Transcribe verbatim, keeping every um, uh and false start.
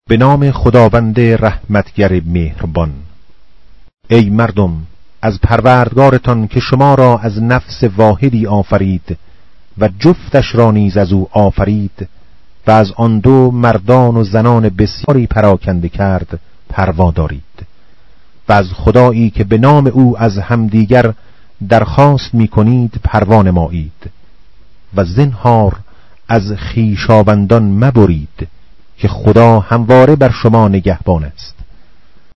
به نام خداوند رحمتگر مهربان. ای مردم، از پروردگارتان که شما را از نفس واحدی آفرید و جفتش را نیز از او آفرید و از آن دو مردان و زنان بسیاری پراکنده کرد پروا دارید و از خدایی که به نام او از همدیگر درخواست می کنید پروا نمایید و زنهار از خویشاوندان مبرید که خدا همواره بر شما نگهبان است.